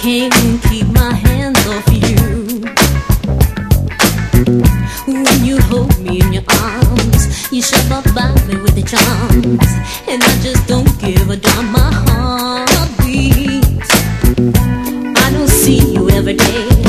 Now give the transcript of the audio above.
can't keep my hands off you. When you hold me in your arms, you shove up by me with your charms, and I just don't give a damn. My heart beats. I don't see you every day,